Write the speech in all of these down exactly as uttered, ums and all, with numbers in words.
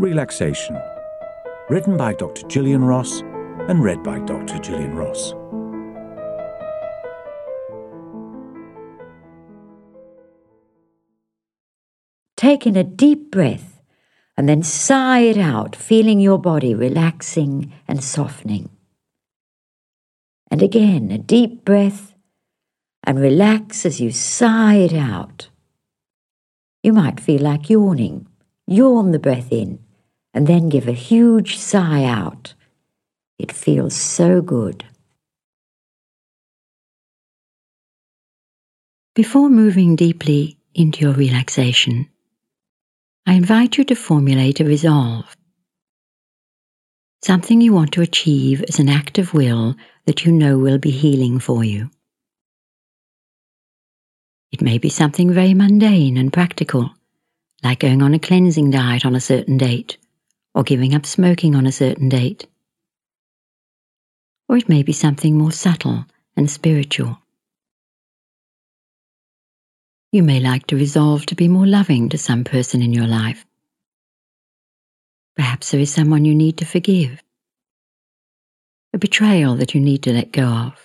Relaxation. Written by Doctor Gillian Ross and read by Doctor Gillian Ross. Take in a deep breath and then sigh it out, feeling your body relaxing and softening. And again, a deep breath and relax as you sigh it out. You might feel like yawning. Yawn the breath in and then give a huge sigh out. It feels so good. Before moving deeply into your relaxation, I invite you to formulate a resolve. Something you want to achieve as an act of will that you know will be healing for you. It may be something very mundane and practical, like going on a cleansing diet on a certain date, or giving up smoking on a certain date. Or it may be something more subtle and spiritual. You may like to resolve to be more loving to some person in your life. Perhaps there is someone you need to forgive, a betrayal that you need to let go of.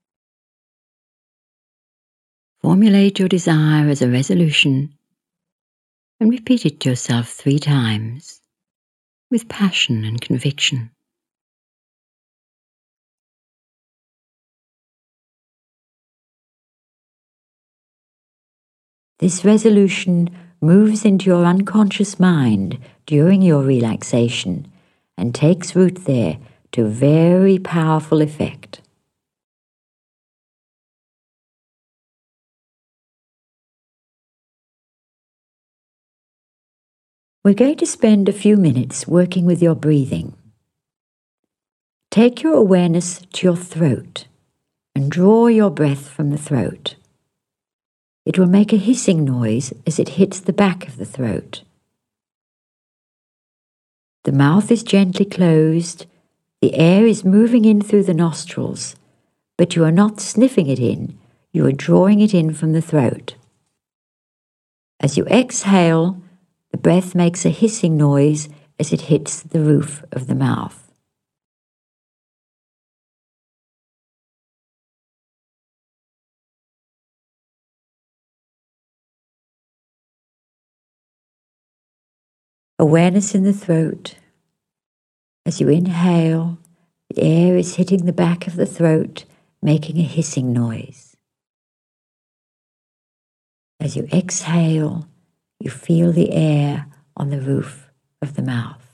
Formulate your desire as a resolution and repeat it to yourself three times with passion and conviction. This resolution moves into your unconscious mind during your relaxation and takes root there to very powerful effect. We're going to spend a few minutes working with your breathing. Take your awareness to your throat and draw your breath from the throat. It will make a hissing noise as it hits the back of the throat. The mouth is gently closed, the air is moving in through the nostrils, but you are not sniffing it in, you are drawing it in from the throat. As you exhale, the breath makes a hissing noise as it hits the roof of the mouth. Awareness in the throat. As you inhale, the air is hitting the back of the throat, making a hissing noise. As you exhale, you feel the air on the roof of the mouth.